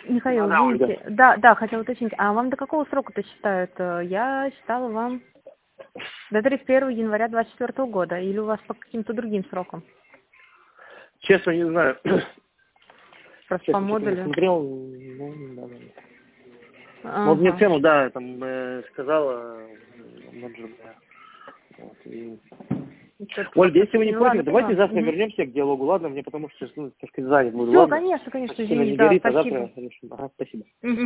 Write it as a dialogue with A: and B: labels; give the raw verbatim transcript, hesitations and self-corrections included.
A: Михаил,
B: Да, Ольга.
A: извините. Да, да, хотела уточнить. А вам до какого срока-то считают? Я считала вам до тридцать первого января двадцать четвёртого года. Или у вас по каким-то другим срокам?
B: Честно, не знаю.
A: Просто
B: Честно,
A: по
B: что-то не
A: модулю?
B: смотрел. Ну, да, да.
A: Ага.
B: Ну, вот мне цену, да, там э, сказала э, менеджер. Да. Вот, и... Оль, если вы не
A: Ну,
B: против,
A: ладно,
B: давайте
A: поняла.
B: завтра
A: Угу.
B: вернемся к диалогу, ладно? Мне потому что сейчас ну, немножко занят буду,
A: Все,
B: ладно?
A: конечно, конечно,
B: Сильно
A: извините,
B: не
A: да,
B: горит, а
A: спасибо.
B: завтра решим. Ага, спасибо.
A: Угу.